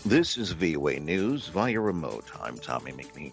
This is VOA News via remote. I'm Tommy McNeil.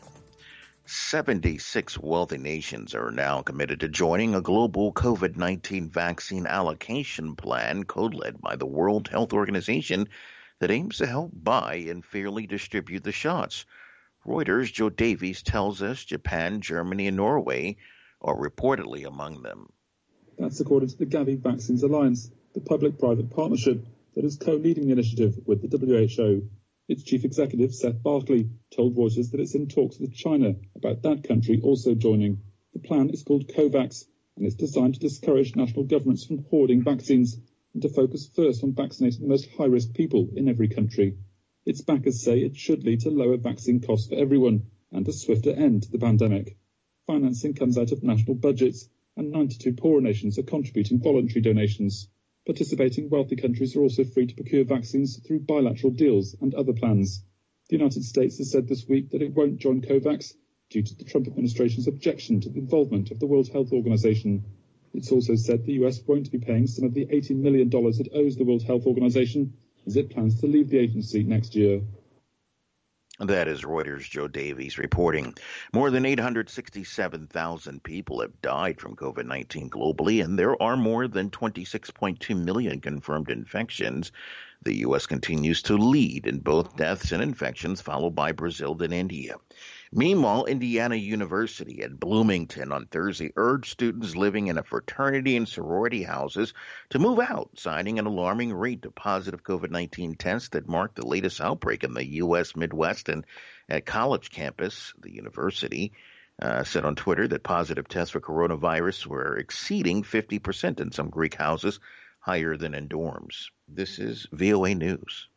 76 wealthy nations are now committed to joining a global COVID-19 vaccine allocation plan co-led by the World Health Organization that aims to help buy and fairly distribute the shots. Reuters' Joe Davies tells us Japan, Germany, and Norway are reportedly among them. That's according to the Gavi Vaccines Alliance, the public-private partnership that is co-leading the initiative with the WHO. Its chief executive, Seth Barkley, told Reuters that it's in talks with China about that country also joining. The plan is called COVAX, and it's designed to discourage national governments from hoarding vaccines and to focus first on vaccinating the most high-risk people in every country. Its backers say it should lead to lower vaccine costs for everyone and a swifter end to the pandemic. Financing comes out of national budgets, and 92 poorer nations are contributing voluntary donations. Participating wealthy countries are also free to procure vaccines through bilateral deals and other plans. The United States has said this week that it won't join COVAX due to the Trump administration's objection to the involvement of the World Health Organization. It's also said the US won't be paying some of the $80 million it owes the World Health Organization as it plans to leave the agency next year. That is Reuters' Joe Davies reporting. More than 867,000 people have died from COVID-19 globally, and there are more than 26.2 million confirmed infections. The U.S. continues to lead in both deaths and infections, followed by Brazil and India. Meanwhile, Indiana University at Bloomington on Thursday urged students living in a fraternity and sorority houses to move out, citing an alarming rate of positive COVID-19 tests that marked the latest outbreak in the U.S. Midwest. And at college campus, the university said on Twitter that positive tests for coronavirus were exceeding 50% in some Greek houses, higher than in dorms. This is VOA News.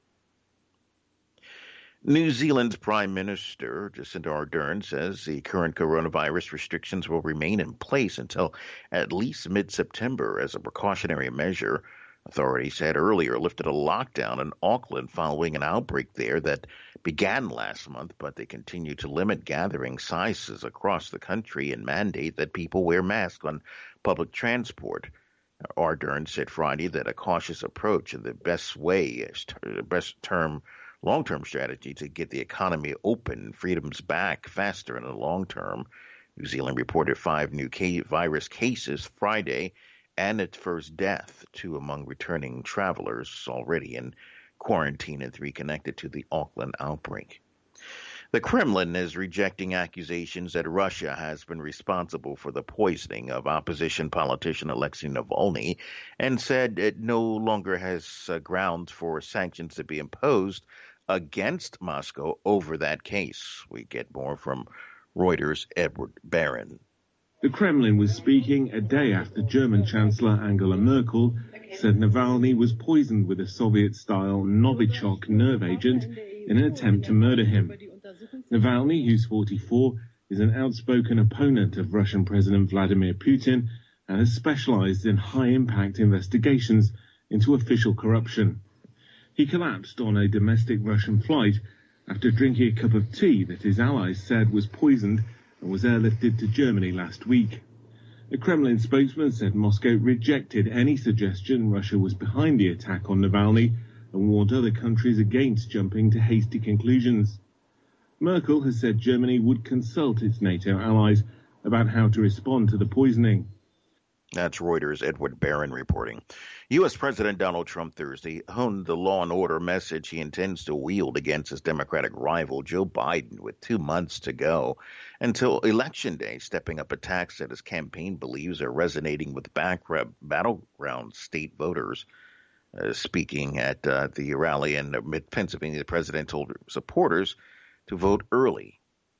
New Zealand's Prime Minister Jacinda Ardern says the current coronavirus restrictions will remain in place until at least mid-September as a precautionary measure. Authorities had earlier lifted a lockdown in Auckland following an outbreak there that began last month, but they continue to limit gathering sizes across the country and mandate that people wear masks on public transport. Ardern said Friday that a cautious approach is the long-term strategy to get the economy open and freedoms back faster in the long term. New Zealand reported 5 new virus cases Friday and its first death, 2 among returning travelers already in quarantine and 3 connected to the Auckland outbreak. The Kremlin is rejecting accusations that Russia has been responsible for the poisoning of opposition politician Alexei Navalny and said it no longer has grounds for sanctions to be imposed against Moscow over that case. We get more from Reuters' Edward Barron. The Kremlin was speaking a day after German Chancellor Angela Merkel said Navalny was poisoned with a Soviet-style Novichok nerve agent in an attempt to murder him. Navalny, who's 44, is an outspoken opponent of Russian President Vladimir Putin and has specialized in high-impact investigations into official corruption. He collapsed on a domestic Russian flight after drinking a cup of tea that his allies said was poisoned and was airlifted to Germany last week. A Kremlin spokesman said Moscow rejected any suggestion Russia was behind the attack on Navalny and warned other countries against jumping to hasty conclusions. Merkel has said Germany would consult its NATO allies about how to respond to the poisoning. That's Reuters' Edward Barron reporting. U.S. President Donald Trump Thursday honed the law and order message he intends to wield against his Democratic rival Joe Biden with 2 months to go until Election Day, stepping up attacks that his campaign believes are resonating with battleground state voters. Speaking at the rally in Pennsylvania, the president told supporters to vote early.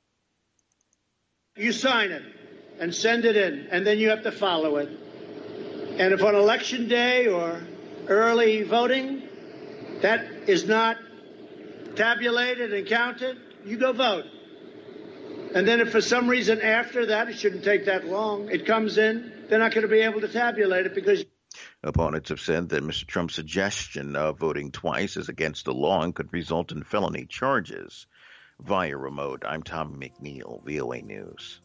You sign it and send it in, and then you have to follow it. And if on election day or early voting that is not tabulated and counted, you go vote. And then if for some reason after that, it shouldn't take that long, it comes in, they're not going to be able to tabulate it because... Opponents have said that Mr. Trump's suggestion of voting twice is against the law and could result in felony charges. Via remote, I'm Tom McNeil, VOA News.